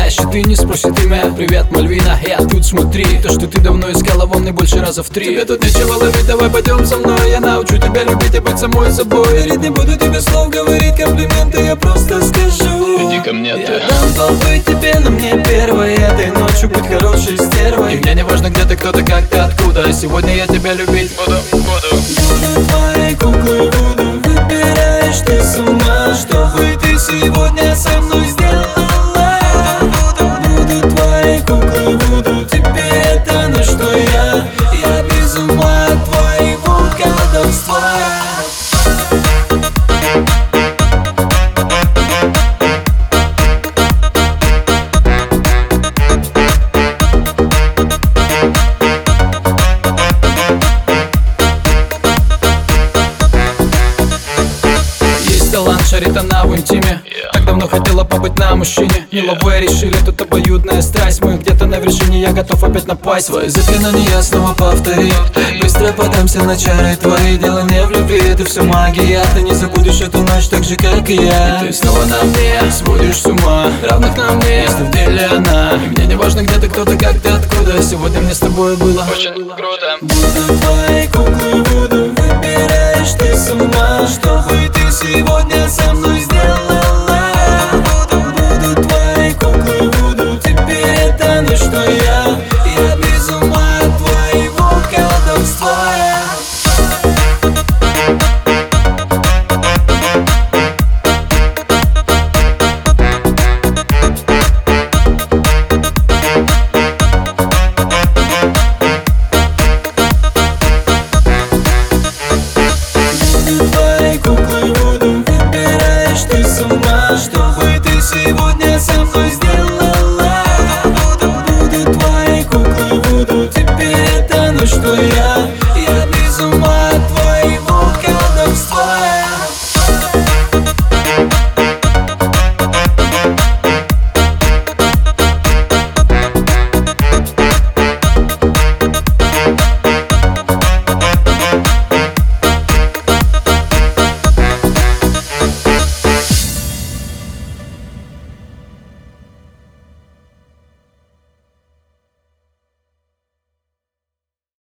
Если ты не спросит имя, привет, Мальвина, я тут, смотри. То, что ты давно искала, волны больше раза в 3. Тебе тут нечего ловить, давай пойдем со мной. Я научу тебя любить и быть самой собой. Верить не буду тебе слов говорить, комплименты я просто скажу. Иди ко мне, ты. Я дам побыть тебе, но мне первой этой ночью быть хорошей стервой. И мне не важно, где ты, кто ты, как ты, откуда. Сегодня я тебя любить буду. Буду твоей куклой, буду. Выбираешь ты сама, чтобы ты сегодня со мной сделала. Буду твоей куклой, буду. Тебе это на что я без ума от твоего колдовства. Талант шарит она в интиме. Так давно хотела побыть на мужчине. Не ловы решили, тут обоюдная страсть. Мы где-то на вершине, я готов опять напасть. Свои заклинания я снова повтори. Быстро подамся на чары твои. Дело не в любви, это все магия. Ты не забудешь эту ночь так же, как и я. Ты снова на мне, сводишь с ума. Равных нам нет, если в деле она. И мне не важно, где ты, кто ты, как ты, откуда. Сегодня мне с тобой было Очень круто. Буду твоей куклой.